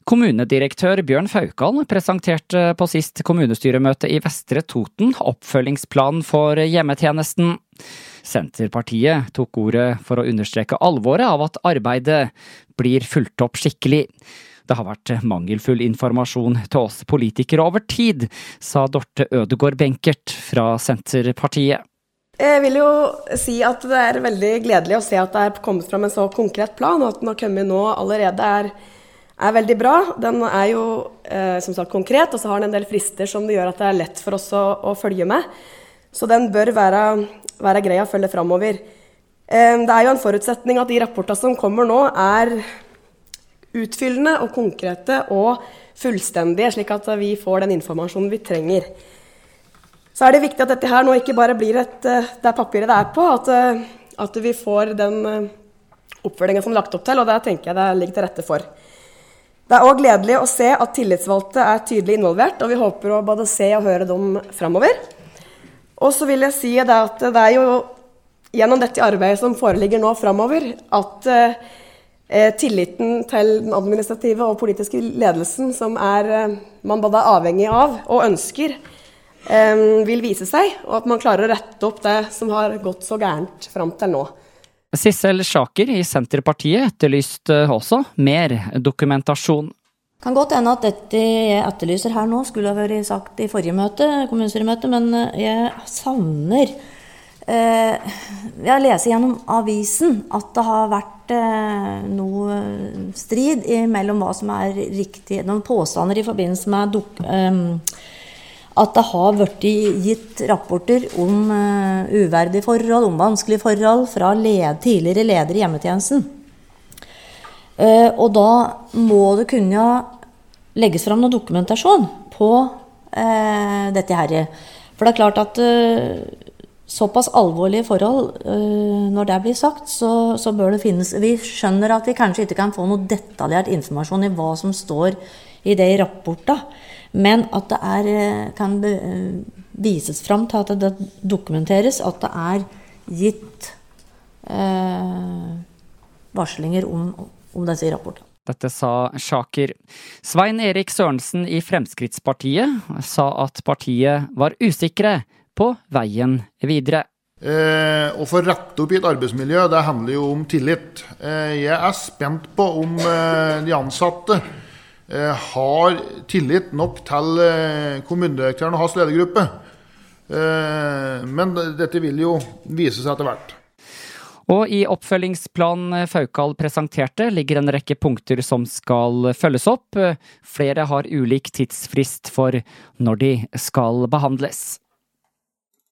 Kommunedirektør Bjørn Faukal presenterte på sist kommunestyremøte i Vestre Toten oppfølgingsplanen for hjemmetjenesten. Senterpartiet tok ordet for å understreke alvoret av at arbeidet blir fulgt opp skikkelig. Det har vært mangelfull informasjon til oss politikere over tid, sa Dorte Ødegård Benkert fra Senterpartiet. Jeg vil jo si at det er veldig gledelig å se at det er kommet fram en så konkret plan, og at den har kommet nå allerede er veldig bra. Den er jo som sagt konkret, og så har den en del frister som det gjør at det er lett for oss å følge med. Så den bør være grei å følge fremover. Det er jo en forutsetning at de rapportene som kommer nå er utfyllende og konkrete og fullstendige, slik at vi får den informasjonen vi trenger. Så er det viktig at dette her nå ikke bare blir det papiret det er på, at vi får den oppfølgingen som er lagt opp til, og det tenker jeg det ligger til rette for. Det er også gledelig å se at tillitsvalgte er tydelig involvert, og vi håper å både se og høre dem fremover. Og så vil jeg si at det er jo gjennom dette arbeidet som foreligger nå fremover, at tilliten til den administrative og politiske ledelsen som man både er avhengig av og ønsker, vil vise seg, og at man klarer å rette opp det som har gått så gærent frem til nå. Sissel Schaker i Senterpartiet etterlyste også mer dokumentasjon. Kan godt hende at dette jeg etterlyser her nå skulle ha vært sagt i forrige møte, kommunestyremøte, men jeg savner jeg leser gjennom avisen at det har vært noe strid mellom hva som er riktig, noen påstander i forbindelse med at det har vært gitt rapporter om uverdige forhold, om vanskelige forhold fra tidligere ledere i hjemmetjenesten. Og da må det kunne legges fram noe dokumentasjon på dette her. For det er klart at såpass alvorlige forhold, når det blir sagt, så bør det finnes. Vi skjønner at vi kanskje ikke kan få noe detaljert informasjon i hva som står i de rapportene, men at det kan vises fram til at det dokumenteres at det er gitt varslinger om disse rapportene. Dette sa Schaker. Svein Erik Sørensen i Fremskrittspartiet sa at partiet var usikre på veien videre. Å få rett opp i et arbeidsmiljø, det handler jo om tillit. Jeg er spent på om de ansatte har tillit nok til kommunedirektøren og hans ledergruppe. Men dette vil jo vise seg etter hvert. Og i oppfølgingsplanen Faukal presenterte ligger en rekke punkter som skal følges opp. Flere har ulik tidsfrist for når de skal behandles.